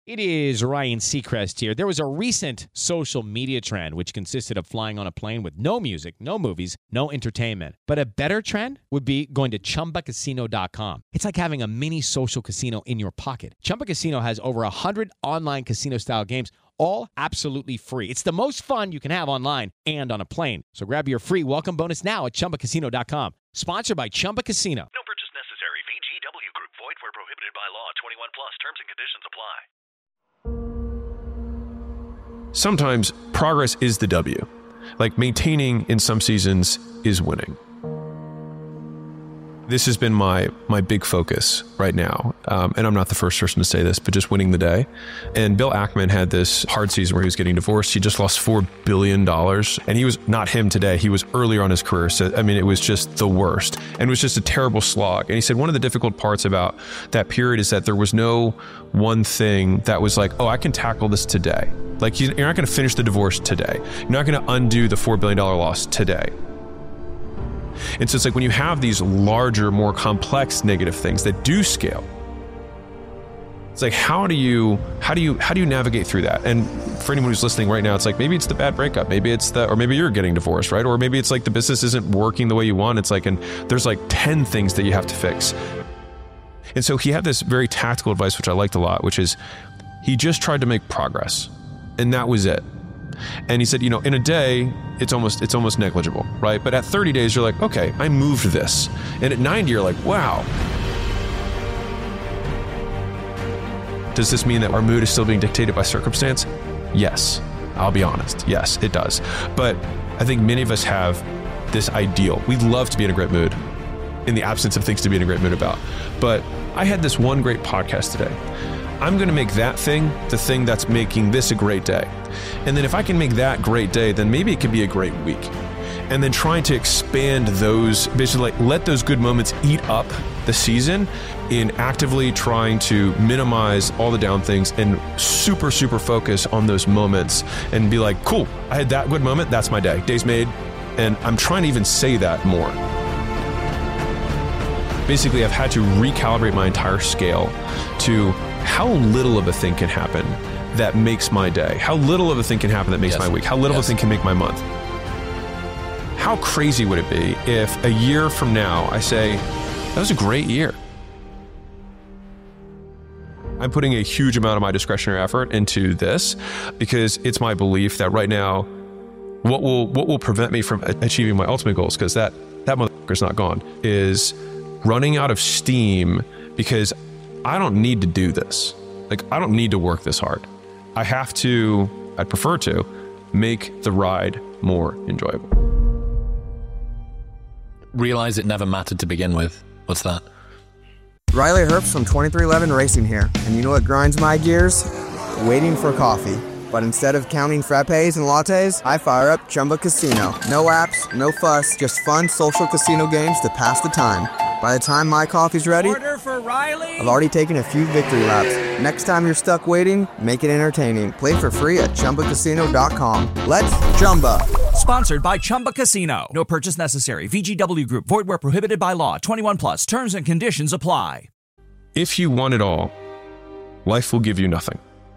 It is Ryan Seacrest here. There was a recent social media trend which consisted of flying on a plane with no music, no movies, no entertainment. But a better trend would be going to ChumbaCasino.com. It's like having a mini social casino in your pocket. Chumba Casino has over 100 online casino-style games, all absolutely free. It's the most fun you can have online and on a plane. So grab your free welcome bonus now at ChumbaCasino.com. Sponsored by Chumba Casino. No purchase necessary. VGW Group. Void where prohibited by law. 21 plus. Terms and conditions apply. Sometimes progress is the W. Like maintaining in some seasons is winning. This has been my big focus right now. And I'm not the first person to say this, but just winning the day. And Bill Ackman had this hard season where he was getting divorced. He just lost $4 billion. And he was not him today. He was earlier on his career. So, I mean, it was just the worst. And it was just a terrible slog. And he said one of the difficult parts about that period is that there was no one thing that was like, oh, I can tackle this today. Like you're not going to finish the divorce today. You're not going to undo the $4 billion loss today. And so it's like when you have these larger, more complex negative things that do scale, it's like how do you navigate through that? And for anyone who's listening right now, it's like maybe it's the bad breakup, or maybe you're getting divorced, right? Or maybe it's like the business isn't working the way you want. It's like, and there's like 10 things that you have to fix. And so he had this very tactical advice, which I liked a lot, which is he just tried to make progress, and that was it. And he said, in a day, it's almost negligible, right? But at 30 days, you're like, okay, I moved this. And at 90, you're like, wow. Does this mean that our mood is still being dictated by circumstance? Yes. I'll be honest. Yes, it does. But I think many of us have this ideal. We'd love to be in a great mood in the absence of things to be in a great mood about. But I had this one great podcast today. I'm going to make that thing the thing that's making this a great day. And then if I can make that great day, then maybe it can be a great week. And then trying to expand those, basically like let those good moments eat up the season in actively trying to minimize all the down things and super, super focus on those moments and be like, cool, I had that good moment. That's my day. Day's made. And I'm trying to even say that more. Basically, I've had to recalibrate my entire scale to how little of a thing can happen that makes my day. How little of a thing can happen that makes my week. How little of a thing can make my month. How crazy would it be if a year from now I say, that was a great year. I'm putting a huge amount of my discretionary effort into this because it's my belief that right now, what will prevent me from achieving my ultimate goals, because that motherfucker's not gone, is running out of steam because I don't need to do this. Like, I don't need to work this hard. I'd prefer to make the ride more enjoyable. Realize it never mattered to begin with. What's that? Riley Herbst from 2311 Racing here. And you know what grinds my gears? Waiting for coffee. But instead of counting frappes and lattes, I fire up Chumba Casino. No apps, no fuss, just fun social casino games to pass the time. By the time my coffee's ready, order for Riley. I've already taken a few victory laps. Next time you're stuck waiting, make it entertaining. Play for free at ChumbaCasino.com. Let's Chumba. Sponsored by Chumba Casino. No purchase necessary. VGW Group. Void where prohibited by law. 21 plus. Terms and conditions apply. If you want it all, life will give you nothing.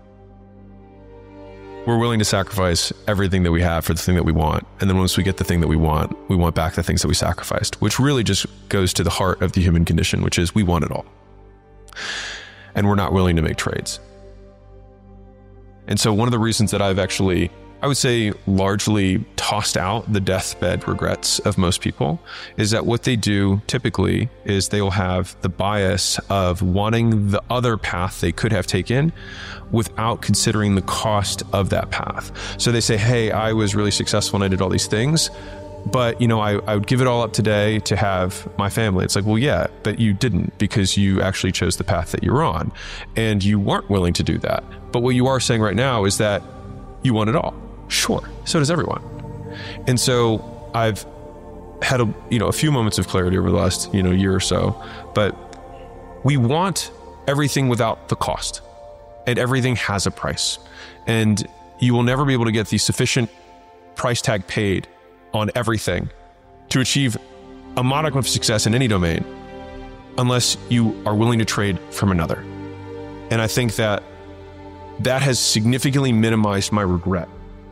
We're willing to sacrifice everything that we have for the thing that we want. And then once we get the thing that we want back the things that we sacrificed, which really just goes to the heart of the human condition, which is we want it all. And we're not willing to make trades. And so one of the reasons that I've actually, I would say, largely tossed out the deathbed regrets of most people is that what they do typically is they will have the bias of wanting the other path they could have taken without considering the cost of that path. So they say, hey, I was really successful and I did all these things, but I would give it all up today to have my family. It's like, well, yeah, but you didn't, because you actually chose the path that you're on and you weren't willing to do that. But what you are saying right now is that you want it all. Sure. So does everyone. And so I've had a few moments of clarity over the last, year or so, but we want everything without the cost, and everything has a price, and you will never be able to get the sufficient price tag paid on everything to achieve a modicum of success in any domain unless you are willing to trade from another. And I think that that has significantly minimized my regret.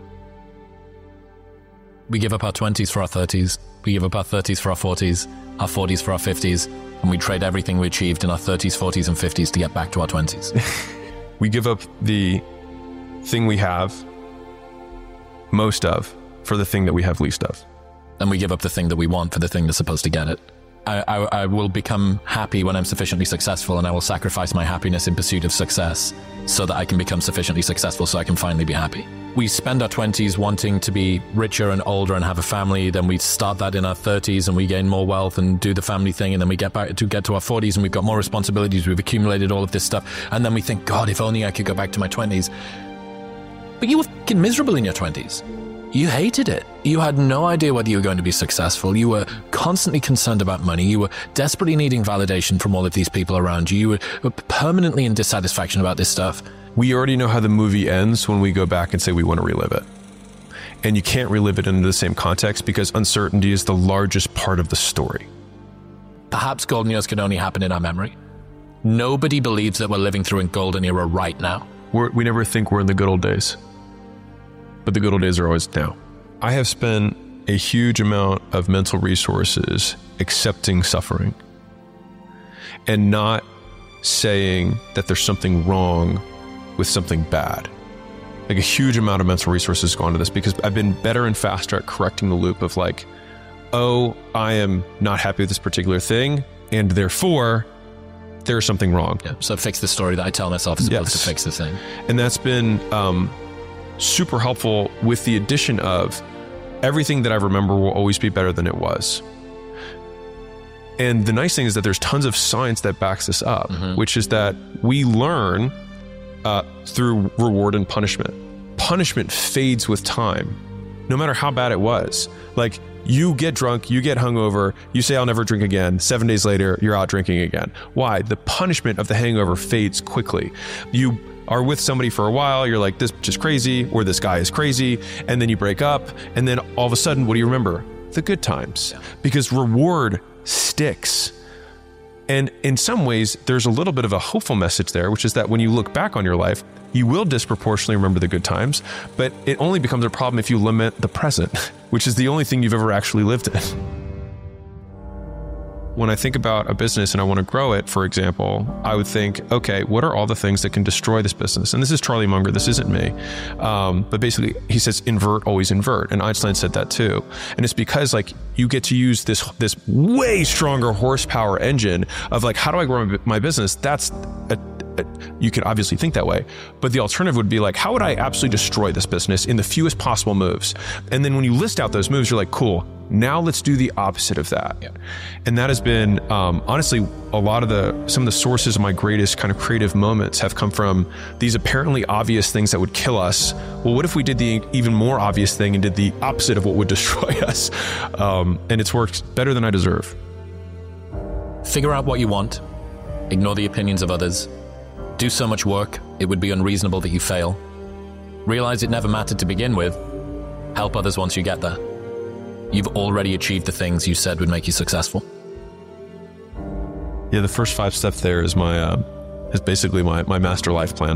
We give up our 20s for our 30s. We give up our 30s for our 40s, our 40s for our 50s, and we trade everything we achieved in our 30s, 40s, and 50s to get back to our 20s. We give up the thing we have most of for the thing that we have least of. And we give up the thing that we want for the thing that's supposed to get it. I will become happy when I'm sufficiently successful, and I will sacrifice my happiness in pursuit of success so that I can become sufficiently successful so I can finally be happy. We spend our 20s wanting to be richer and older and have a family, then we start that in our 30s and we gain more wealth and do the family thing, and then we get to our 40s and we've got more responsibilities, we've accumulated all of this stuff, and then we think, God, if only I could go back to my 20s. But you were fucking miserable in your 20s. You hated it. You had no idea whether you were going to be successful. You were constantly concerned about money. You were desperately needing validation from all of these people around you. You were permanently in dissatisfaction about this stuff. We already know how the movie ends when we go back and say we want to relive it. And you can't relive it into the same context because uncertainty is the largest part of the story. Perhaps golden years can only happen in our memory. Nobody believes that we're living through a golden era right now. We never think we're in the good old days. But the good old days are always now. I have spent a huge amount of mental resources accepting suffering and not saying that there's something wrong with something bad. Like a huge amount of mental resources go into this because I've been better and faster at correcting the loop of like, oh, I am not happy with this particular thing, and therefore there's something wrong. Yeah, so fix the story that I tell myself as opposed to fix the thing. And that's been super helpful with the addition of everything that I remember will always be better than it was. And the nice thing is that there's tons of science that backs this up, which is that we learn through reward and punishment. Punishment fades with time, no matter how bad it was. Like, you get drunk, you get hungover, you say, I'll never drink again. 7 days later, you're out drinking again. Why? The punishment of the hangover fades quickly. You are with somebody for a while, you're like, this bitch is crazy, or this guy is crazy, and then you break up, and then all of a sudden, what do you remember? The good times. Because reward sticks. And in some ways, there's a little bit of a hopeful message there, which is that when you look back on your life, you will disproportionately remember the good times, but it only becomes a problem if you lament the present, which is the only thing you've ever actually lived in. When I think about a business and I want to grow it, for example, I would think, okay, what are all the things that can destroy this business? And this is Charlie Munger, this isn't me. But basically, he says, invert, always invert. And Einstein said that too. And it's because like you get to use this way stronger horsepower engine of like, how do I grow my business? You could obviously think that way, but the alternative would be like, how would I absolutely destroy this business in the fewest possible moves? And then when you list out those moves, you're like, cool, now let's do the opposite of that. Yeah. And that has been, honestly, some of the sources of my greatest kind of creative moments have come from these apparently obvious things that would kill us. Well, what if we did the even more obvious thing and did the opposite of what would destroy us? And it's worked better than I deserve. Figure out what you want. Ignore the opinions of others. Do so much work, it would be unreasonable that you fail. Realize it never mattered to begin with. Help others once you get there. You've already achieved the things you said would make you successful. Yeah, the first 5 steps there is is basically my master life plan.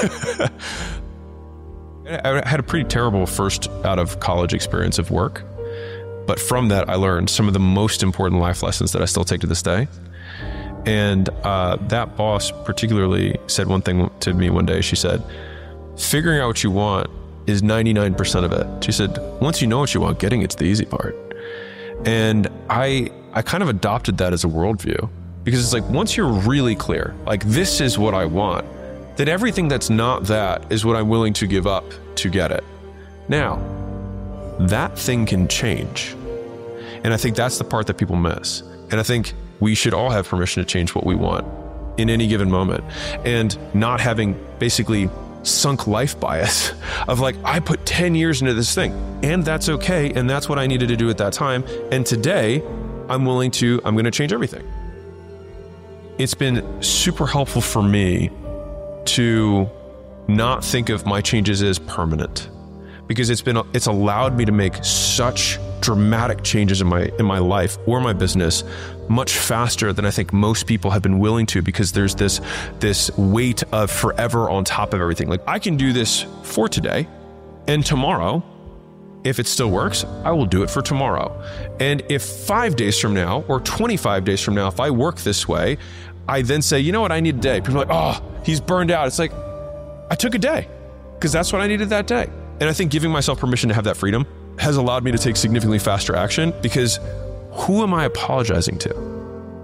I had a pretty terrible first out of college experience of work, but from that I learned some of the most important life lessons that I still take to this day. And that boss particularly said one thing to me one day. She said, figuring out what you want is 99% of it. She said, once you know what you want, getting it's the easy part. And I kind of adopted that as a worldview, because it's like, once you're really clear, like this is what I want, then everything that's not that is what I'm willing to give up to get it. Now, that thing can change. And I think that's the part that people miss. And I think we should all have permission to change what we want in any given moment, and not having basically sunk life bias of like, I put 10 years into this thing and that's okay. And that's what I needed to do at that time. And today I'm going to change everything. It's been super helpful for me to not think of my changes as permanent, because it's allowed me to make such dramatic changes in my life or my business much faster than I think most people have been willing to, because there's this weight of forever on top of everything. Like, I can do this for today, and tomorrow, if it still works, I will do it for tomorrow. And if 5 days from now or 25 days from now, if I work this way, I then say, you know what, I need a day. People are like, oh, he's burned out. It's like, I took a day because that's what I needed that day. And I think giving myself permission to have that freedom has allowed me to take significantly faster action, because who am I apologizing to?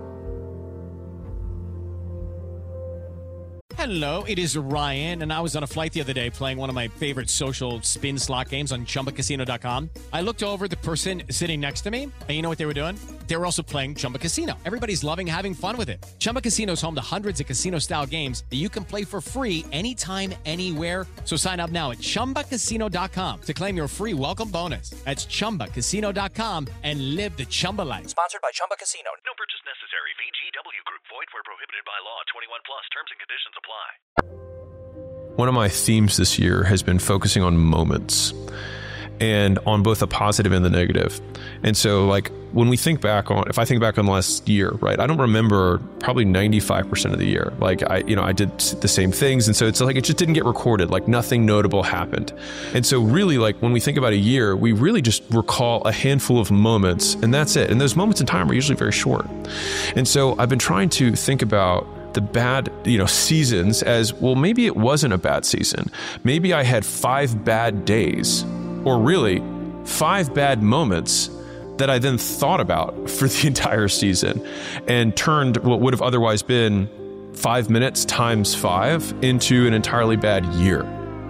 Hello, it is Ryan, and I was on a flight the other day playing one of my favorite social spin slot games on ChumbaCasino.com. I looked over at the person sitting next to me, and you know what they were doing? They were also playing Chumba Casino. Everybody's loving having fun with it. Chumba Casino is home to hundreds of casino-style games that you can play for free anytime, anywhere. So sign up now at ChumbaCasino.com to claim your free welcome bonus. That's ChumbaCasino.com and live the Chumba life. Sponsored by Chumba Casino. No purchase necessary. VGW Group. Void where prohibited by law. 21 plus. Terms and conditions apply. One of my themes this year has been focusing on moments, and on both the positive and the negative. And so, like, when we think back on, if I think back on last year, right, I don't remember probably 95% of the year. Like, I did the same things. And so it's like, it just didn't get recorded. Like, nothing notable happened. And so really, like, when we think about a year, we really just recall a handful of moments, and that's it. And those moments in time are usually very short. And so I've been trying to think about the bad, seasons as, well, maybe it wasn't a bad season. Maybe I had 5 bad days, or really 5 bad moments that I then thought about for the entire season, and turned what would have otherwise been 5 minutes times 5 into an entirely bad year.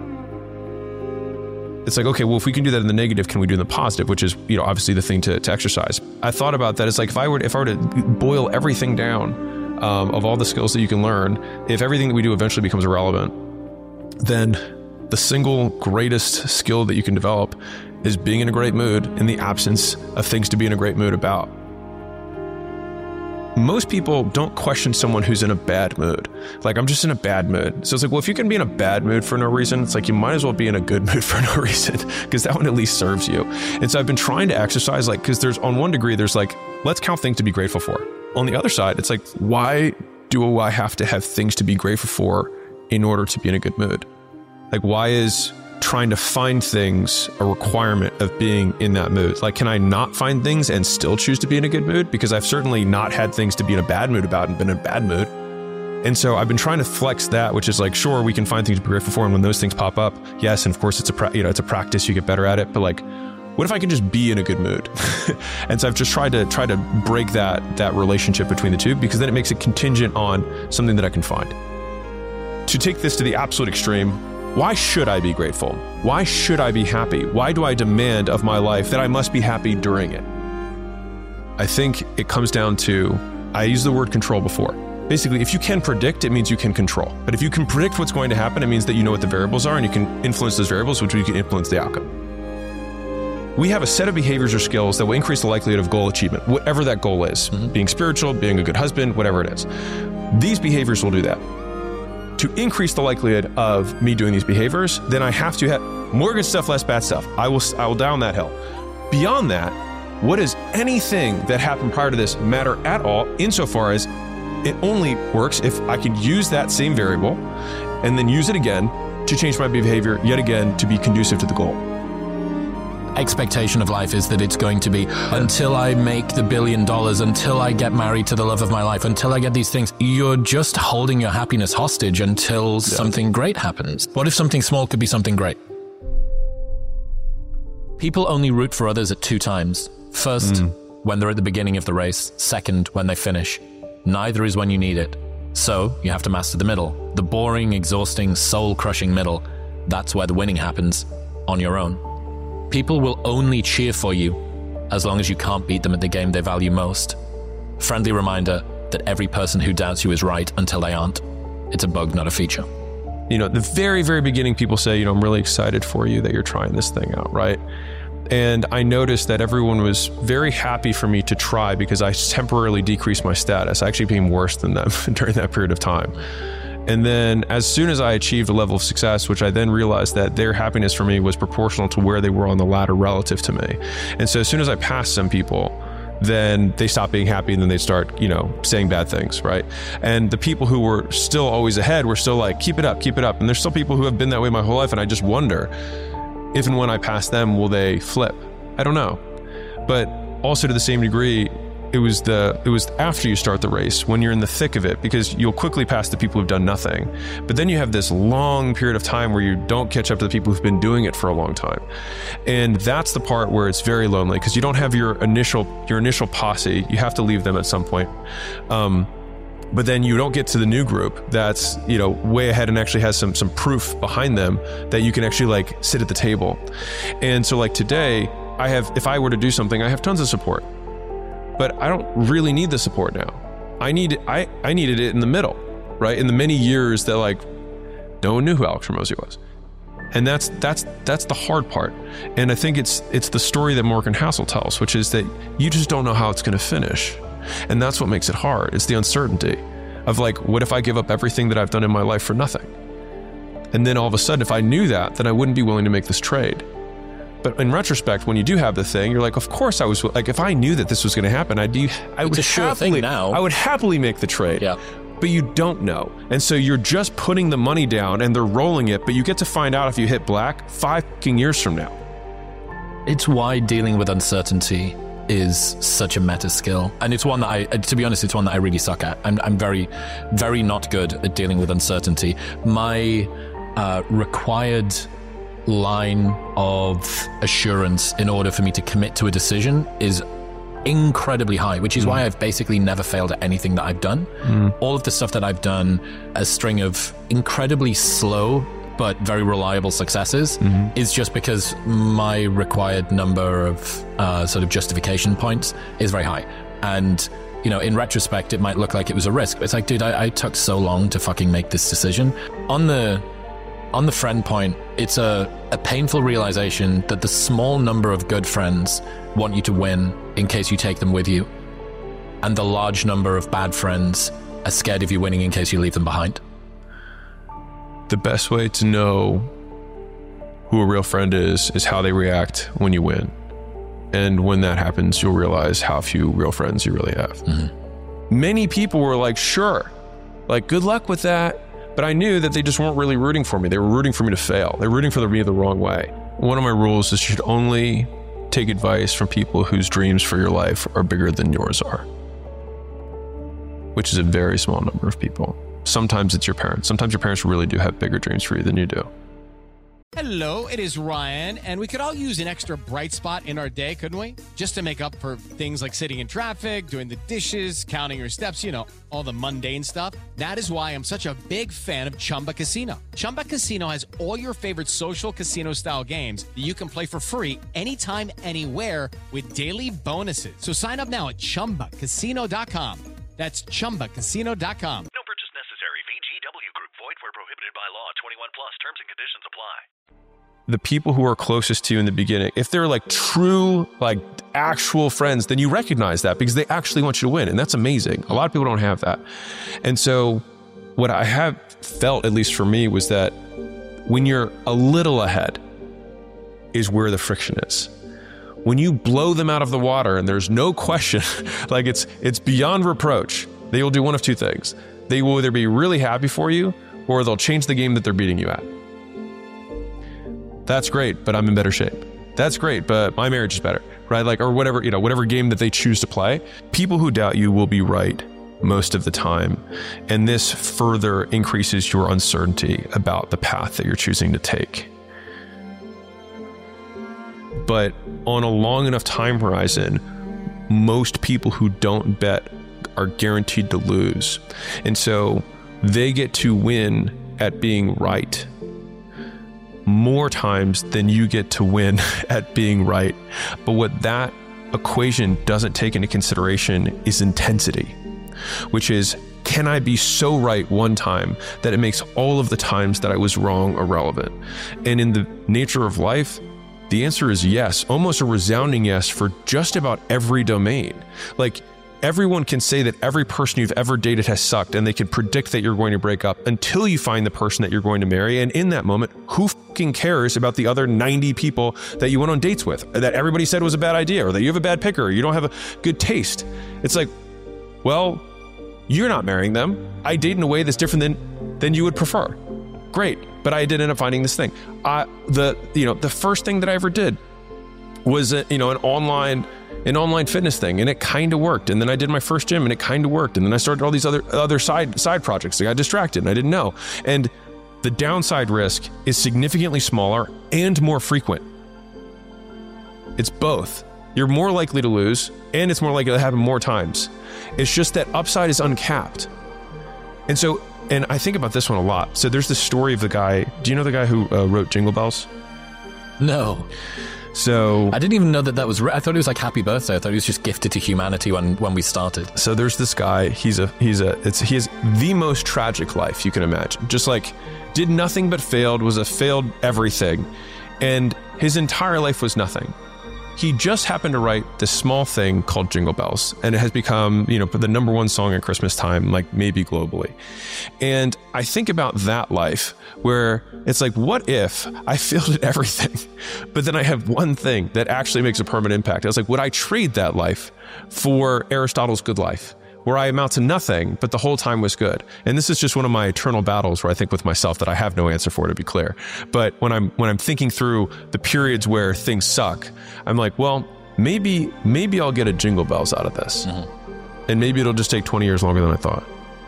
It's like, okay, well, if we can do that in the negative, can we do in the positive, which is, obviously the thing to exercise. I thought about that. It's like, if I were to boil everything down, of all the skills that you can learn, if everything that we do eventually becomes irrelevant, then the single greatest skill that you can develop is being in a great mood in the absence of things to be in a great mood about. Most people don't question someone who's in a bad mood. Like, I'm just in a bad mood. So it's like, well, if you can be in a bad mood for no reason, it's like, you might as well be in a good mood for no reason, because that one at least serves you. And so I've been trying to exercise, like, because there's, on one degree, there's like, let's count things to be grateful for. On the other side, it's like, why do I have to have things to be grateful for in order to be in a good mood? Like, why is trying to find things a requirement of being in that mood? Like, can I not find things and still choose to be in a good mood? Because I've certainly not had things to be in a bad mood about and been in a bad mood. And so I've been trying to flex that, which is like, sure, we can find things to be grateful for, and when those things pop up, yes, and of course it's a practice, you get better at it, but like, what if I can just be in a good mood? And so I've just tried to break that relationship between the two, because then it makes it contingent on something that I can find. To take this to the absolute extreme, why should I be grateful? Why should I be happy? Why do I demand of my life that I must be happy during it? I think it comes down to, I used the word control before. Basically, if you can predict, it means you can control. But if you can predict what's going to happen, it means that you know what the variables are, and you can influence those variables, which you can influence the outcome. We have a set of behaviors or skills that will increase the likelihood of goal achievement, whatever that goal is. Mm-hmm. Being spiritual, being a good husband, whatever it is. These behaviors will do that. To increase the likelihood of me doing these behaviors, then I have to have more good stuff, less bad stuff. I will down that hill. Beyond that, what does anything that happened prior to this matter at all, insofar as it only works if I can use that same variable and then use it again to change my behavior yet again to be conducive to the goal. Expectation of life is that it's going to be, until I make the $1 billion, until I get married to the love of my life, until I get these things. You're just holding your happiness hostage until something great happens. What if something small could be something great? People only root for others at 2 times. First, when they're at the beginning of the race. Second, when they finish. Neither is when you need it. So you have to master the middle. The boring, exhausting, soul-crushing middle. That's where the winning happens, on your own. People will only cheer for you as long as you can't beat them at the game they value most. Friendly reminder that every person who doubts you is right until they aren't. It's a bug, not a feature. At the very, very beginning, people say, I'm really excited for you that you're trying this thing out, right? And I noticed that everyone was very happy for me to try because I temporarily decreased my status. I actually became worse than them during that period of time. And then as soon as I achieved a level of success, which I then realized that their happiness for me was proportional to where they were on the ladder relative to me. And so as soon as I passed some people, then they stop being happy, and then they start, saying bad things, right? And the people who were still always ahead were still like, keep it up. And there's still people who have been that way my whole life, and I just wonder if and when I pass them, will they flip? I don't know. But also to the same degree, it was after you start the race, when you're in the thick of it, because you'll quickly pass the people who've done nothing. But then you have this long period of time where you don't catch up to the people who've been doing it for a long time. And that's the part where it's very lonely, because you don't have your initial posse. You have to leave them at some point. But then you don't get to the new group that's, way ahead and actually has some proof behind them that you can actually sit at the table. And so today, if I were to do something, I have tons of support. But I don't really need the support now. I needed it in the middle, right? In the many years that no one knew who Alex Hormozi was. And that's the hard part. And I think it's the story that Morgan Housel tells, which is that you just don't know how it's going to finish. And that's what makes it hard. It's the uncertainty of what if I give up everything that I've done in my life for nothing? And then all of a sudden, if I knew that, then I wouldn't be willing to make this trade. But in retrospect, when you do have the thing, you're of course I was, if I knew that this was going to happen, I would happily make the trade. Yeah. But you don't know. And so you're just putting the money down and they're rolling it, but you get to find out if you hit black 5 years from now. It's why dealing with uncertainty is such a meta skill. And it's one that to be honest, it's one that I really suck at. I'm very, very not good at dealing with uncertainty. My required line of assurance in order for me to commit to a decision is incredibly high, which is why I've basically never failed at anything that I've done. All of the stuff that I've done, a string of incredibly slow but very reliable successes, is just because my required number of sort of justification points is very high. And in retrospect, it might look like it was a risk, but it's dude, I took so long to fucking make this decision. On the friend point, it's a painful realization that the small number of good friends want you to win in case you take them with you, and the large number of bad friends are scared of you winning in case you leave them behind. The best way to know who a real friend is how they react when you win. And when that happens, you'll realize how few real friends you really have. Many people were sure, good luck with that. But I knew that they just weren't really rooting for me. They were rooting for me to fail. They're rooting for me the wrong way. One of my rules is you should only take advice from people whose dreams for your life are bigger than yours are, which is a very small number of people. Sometimes it's your parents. Sometimes your parents really do have bigger dreams for you than you do. Hello, it is Ryan, and we could all use an extra bright spot in our day, couldn't we? Just to make up for things like sitting in traffic, doing the dishes, counting your steps, all the mundane stuff. That is why I'm such a big fan of Chumba Casino. Chumba Casino has all your favorite social casino-style games that you can play for free anytime, anywhere with daily bonuses. So sign up now at ChumbaCasino.com. That's ChumbaCasino.com. No purchase necessary. VGW Group. Void where prohibited by law. 21 plus. Terms and conditions apply. The people who are closest to you in the beginning, if they're true, actual friends, then you recognize that because they actually want you to win. And that's amazing. A lot of people don't have that. And so what I have felt, at least for me, was that when you're a little ahead is where the friction is. When you blow them out of the water and there's no question, it's beyond reproach, they will do one of two things. They will either be really happy for you or they'll change the game that they're beating you at. That's great, but I'm in better shape. That's great, but my marriage is better, right? Or whatever, whatever game that they choose to play. People who doubt you will be right most of the time. And this further increases your uncertainty about the path that you're choosing to take. But on a long enough time horizon, most people who don't bet are guaranteed to lose. And so they get to win at being right more times than you get to win at being right. But what that equation doesn't take into consideration is intensity, which is, can I be so right one time that it makes all of the times that I was wrong irrelevant? And in the nature of life, the answer is yes, almost a resounding yes for just about every domain. everyone can say that every person you've ever dated has sucked, and they can predict that you're going to break up until you find the person that you're going to marry. And in that moment, who fucking cares about the other 90 people that you went on dates with, that everybody said was a bad idea, or that you have a bad picker, or you don't have a good taste? It's like, well, you're not marrying them. I date in a way that's different than you would prefer. Great, but I did end up finding this thing. The first thing that I ever did was an online fitness thing, and it kind of worked. And then I did my first gym, and it kind of worked. And then I started all these other side projects. I got distracted, and I didn't know. And the downside risk is significantly smaller and more frequent. It's both. You're more likely to lose, and it's more likely to happen more times. It's just that upside is uncapped. And I think about this one a lot. So there's this story of the guy. Do you know the guy who wrote Jingle Bells? No. So I didn't even know that was. I thought it was like Happy Birthday. I thought it was just gifted to humanity when we started. So there's this guy. He has the most tragic life you can imagine. Just like did nothing but failed. Was a failed everything, and his entire life was nothing. He just happened to write this small thing called Jingle Bells, and it has become, the number one song at Christmas time, like maybe globally. And I think about that life where it's like, what if I failed at everything, but then I have one thing that actually makes a permanent impact? I was like, would I trade that life for Aristotle's good life, where I amount to nothing, but the whole time was good? And this is just one of my eternal battles where I think with myself that I have no answer for, to be clear. But when I'm thinking through the periods where things suck, I'm like, well, maybe I'll get a Jingle Bells out of this. Mm-hmm. And maybe it'll just take 20 years longer than I thought.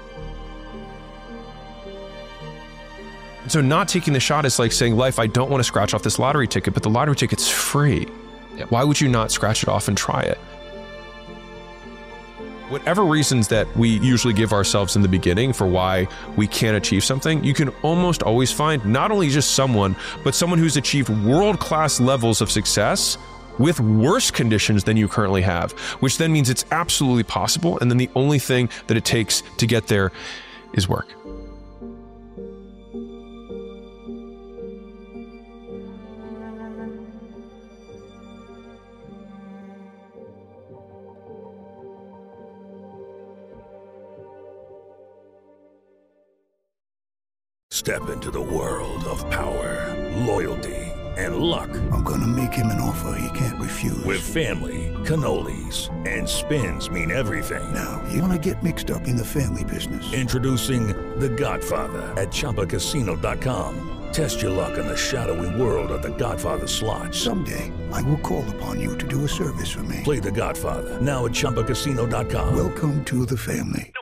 So not taking the shot is like saying, life, I don't want to scratch off this lottery ticket, but the lottery ticket's free. Yep. Why would you not scratch it off and try it? Whatever reasons that we usually give ourselves in the beginning for why we can't achieve something, you can almost always find not only just someone, but someone who's achieved world-class levels of success with worse conditions than you currently have, which then means it's absolutely possible. And then the only thing that it takes to get there is work. Step into the world of power, loyalty, and luck. I'm gonna make him an offer he can't refuse. With family, cannolis, and spins mean everything. Now, you wanna get mixed up in the family business. Introducing The Godfather at ChumbaCasino.com. Test your luck in the shadowy world of The Godfather slot. Someday, I will call upon you to do a service for me. Play The Godfather now at ChumbaCasino.com. Welcome to the family.